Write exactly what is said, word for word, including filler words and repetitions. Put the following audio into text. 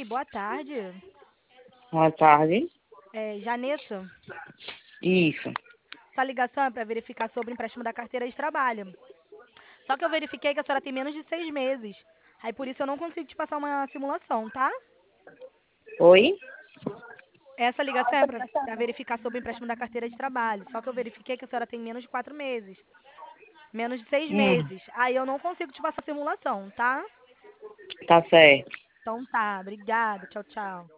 boa tarde. Boa tarde. É, Janessa, Isso. sua ligação é para verificar sobre o empréstimo da carteira de trabalho. Só que eu verifiquei que a senhora tem menos de seis meses. Aí por isso eu não consigo te passar uma simulação, tá? Oi? Essa ligação é para verificar sobre o empréstimo da carteira de trabalho. Só que eu verifiquei que a senhora tem menos de quatro meses. Menos de seis Hum, meses. Aí eu não consigo te passar simulação, tá? tá certo. Então tá, obrigada. Tchau, tchau.